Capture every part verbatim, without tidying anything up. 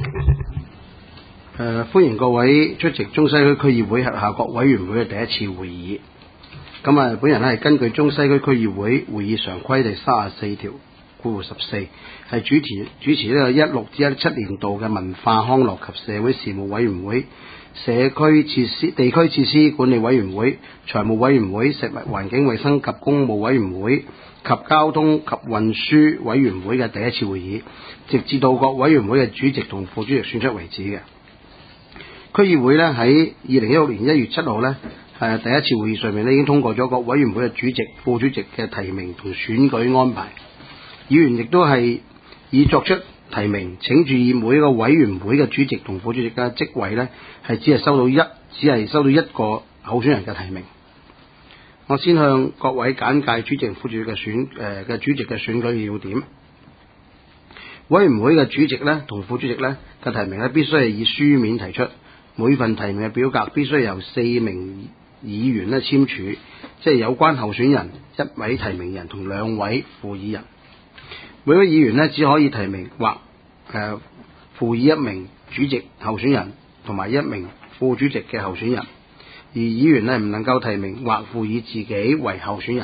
誒、呃，歡迎各位出席中西區區議會轄下各委員會嘅第一次會議。咁啊，本人咧係根據中西區區議會會議常規第三十四條括弧十四，係主持主持呢個一六至一七年度嘅文化康樂及社會事務委員會、社區設施地區設施管理委員會、財務委員會、食物環境衛生及公務委員會及交通及運輸委員會嘅第一次會議，直至到各委員會嘅主席同副主席選出為止嘅。區議會呢喺二零一六年一月七號呢係第一次會議上面呢已經通過咗各委員會嘅主席、副主席嘅提名同選舉安排。議員亦都係已作出提名，請注意每一個委員會嘅主席同副主席嘅職位呢係只係收到一，只係收到一個候選人嘅提名。我先向各位簡介主席、副主席嘅選誒嘅、呃、主席嘅選舉要點。委員會嘅主席呢同副主席呢嘅提名呢必須係以書面提出。每份提名嘅表格必須由四名議員咧簽署，即係有關候選人、一位提名人同兩位附議人。每位議員咧只可以提名或誒、呃、附議一名主席候選人同埋一名副主席嘅候選人，而議員咧唔能夠提名或附議自己為候選人。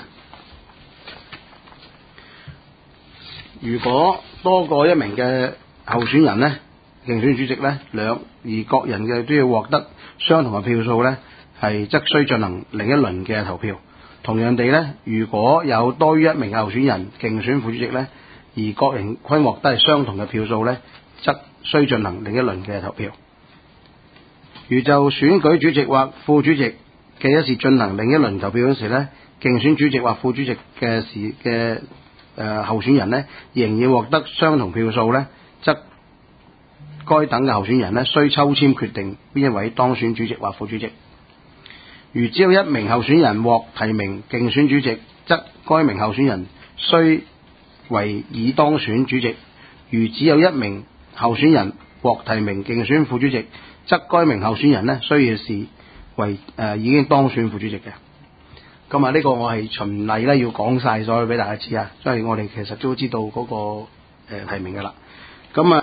如果多過一名嘅候選人呢，競選主席呢，兩而各人嘅都要獲得相同嘅票數呢，係則需進行另一輪嘅投票。同樣地呢，如果有多於一名候選人競選副主席呢，而各人均獲得係相同嘅票數呢，則需進行另一輪嘅投票。如就選舉主席或副主席嘅一事進行另一輪投票嗰時呢，競選主席或副主席嘅事嘅誒候選人呢，仍然獲得相同票數呢，則該等嘅候選人呢，需抽籤決定邊一位當選主席或副主席。如只有一名候選人獲提名競選主席，則該名候選人需為已當選主席；如只有一名候選人獲提名競選副主席，則該名候選人呢，需要視為誒、呃、已經當選副主席嘅。咁啊，呢個我係循例咧要講晒所有俾大家知啊，所以我哋其實都知道嗰、那個誒、呃、提名噶啦。咁啊。